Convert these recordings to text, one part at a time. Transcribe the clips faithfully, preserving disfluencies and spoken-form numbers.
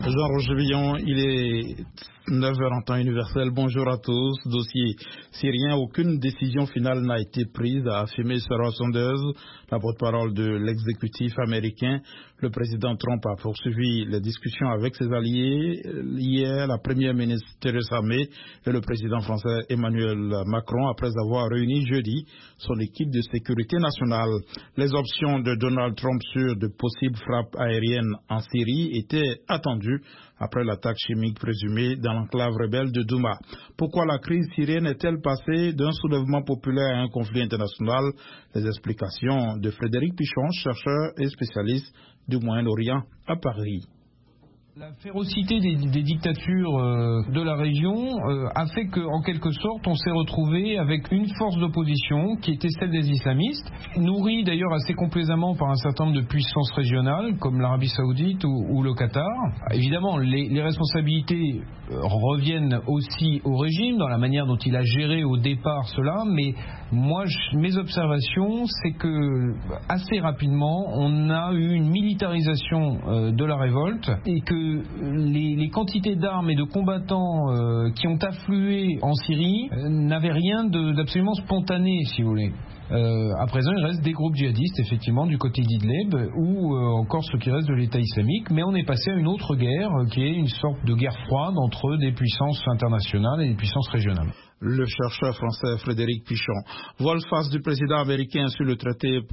Jean-Roger Villon, il est neuf heures en temps universel. Bonjour à tous. Dossier syrien, aucune décision finale n'a été prise, a affirmé Sarah Sanders, la porte-parole de l'exécutif américain. Le président Trump a poursuivi les discussions avec ses alliés. Hier, la première ministre Theresa May et le président français Emmanuel Macron, après avoir réuni jeudi son équipe de sécurité nationale. Les options de Donald Trump sur de possibles frappes aériennes en Syrie étaient attendues après l'attaque chimique présumée dans l'enclave rebelle de Douma. Pourquoi la crise syrienne est-elle passée d'un soulèvement populaire à un conflit international? Les explications de Frédéric Pichon, chercheur et spécialiste du Moyen-Orient à Paris. La férocité des, des dictatures euh, de la région euh, a fait qu'en quelque sorte on s'est retrouvé avec une force d'opposition qui était celle des islamistes, nourrie d'ailleurs assez complaisamment par un certain nombre de puissances régionales comme l'Arabie Saoudite ou, ou le Qatar. Évidemment, les, les responsabilités euh, reviennent aussi au régime dans la manière dont il a géré au départ cela, mais moi je, mes observations c'est que assez rapidement on a eu une militarisation euh, de la révolte et que Les, les quantités d'armes et de combattants euh, qui ont afflué en Syrie euh, n'avaient rien de, d'absolument spontané, si vous voulez. Euh, à présent, il reste des groupes djihadistes, effectivement, du côté d'Idlib, ou euh, encore ce qui reste de l'État islamique, mais on est passé à une autre guerre, euh, qui est une sorte de guerre froide entre des puissances internationales et des puissances régionales. Le chercheur français Frédéric Pichon. Volte-face du président américain sur le traité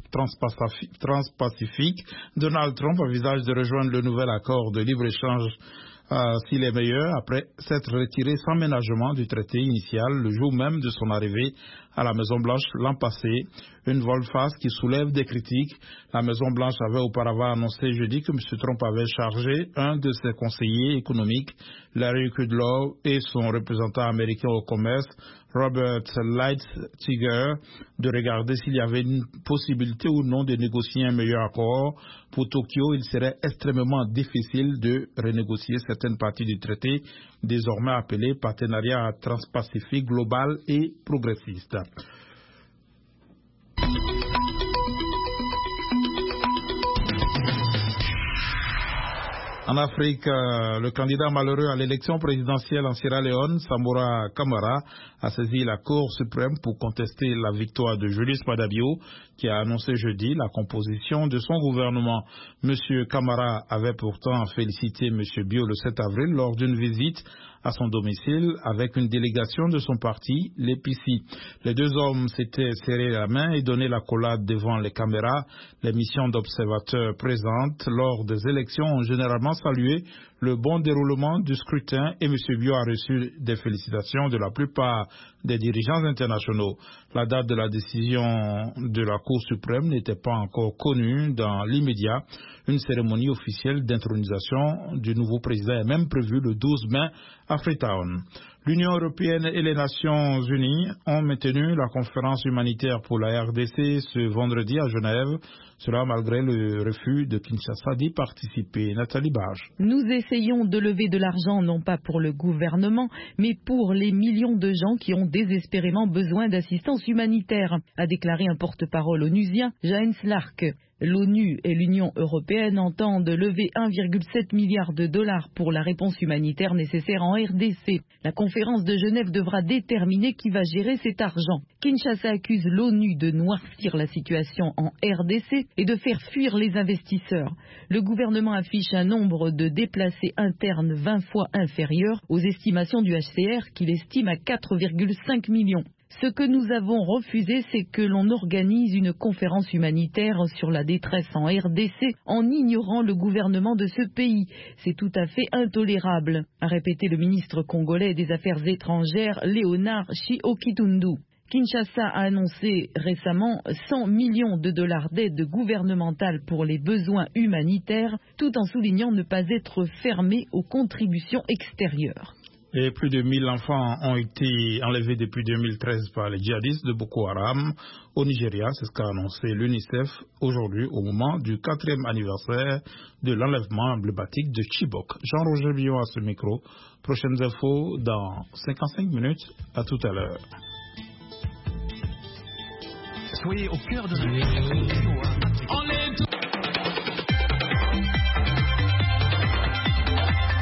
transpacifique, Donald Trump envisage de rejoindre le nouvel accord de libre-échange euh, s'il est meilleur, après s'être retiré sans ménagement du traité initial le jour même de son arrivée à la Maison-Blanche l'an passé. Une volte-face qui soulève des critiques. La Maison-Blanche avait auparavant annoncé jeudi que M. Trump avait chargé un de ses conseillers économiques, Larry Kudlow, et son représentant américain au commerce, Robert Lighthizer, de regarder s'il y avait une possibilité ou non de négocier un meilleur accord. Pour Tokyo, il serait extrêmement difficile de renégocier certaines parties du traité, désormais appelé Partenariat transpacifique global et progressiste. En Afrique, euh, le candidat malheureux à l'élection présidentielle en Sierra Leone, Samora Kamara, a saisi la Cour suprême pour contester la victoire de Julius Madabio, qui a annoncé jeudi la composition de son gouvernement. Monsieur Kamara avait pourtant félicité Monsieur Bio le sept avril lors d'une visite à son domicile avec une délégation de son parti, l'E P C. Les deux hommes s'étaient serré la main et donné la collade devant les caméras. Les missions d'observateurs présentes lors des élections ont généralement salué le bon déroulement du scrutin et M. Bio a reçu des félicitations de la plupart des dirigeants internationaux. La date de la décision de la Cour suprême n'était pas encore connue dans l'immédiat. Une cérémonie officielle d'intronisation du nouveau président est même prévue le douze mai à Freetown. L'Union européenne et les Nations unies ont maintenu la conférence humanitaire pour la R D C ce vendredi à Genève, cela malgré le refus de Kinshasa d'y participer. Nathalie Barge. Nous essayons de lever de l'argent non pas pour le gouvernement, mais pour les millions de gens qui ont désespérément besoin d'assistance humanitaire, a déclaré un porte-parole onusien, James Lark. L'ONU et l'Union européenne entendent lever un virgule sept milliard de dollars pour la réponse humanitaire nécessaire en R D C. La conférence de Genève devra déterminer qui va gérer cet argent. Kinshasa accuse l'ONU de noircir la situation en R D C et de faire fuir les investisseurs. Le gouvernement affiche un nombre de déplacés internes vingt fois inférieur aux estimations du H C R qu'il estime à quatre virgule cinq millions. Ce que nous avons refusé, c'est que l'on organise une conférence humanitaire sur la détresse en R D C en ignorant le gouvernement de ce pays. C'est tout à fait intolérable, a répété le ministre congolais des Affaires étrangères Léonard Chi-Okitundu. Kinshasa a annoncé récemment cent millions de dollars d'aide gouvernementale pour les besoins humanitaires, tout en soulignant ne pas être fermé aux contributions extérieures. Et plus de mille enfants ont été enlevés depuis deux mille treize par les djihadistes de Boko Haram au Nigeria. C'est ce qu'a annoncé l'UNICEF aujourd'hui au moment du quatrième anniversaire de l'enlèvement emblématique de Chibok. Jean-Roger Villon à ce micro. Prochaines infos dans cinquante-cinq minutes. À tout à l'heure. Soyez au cœur de la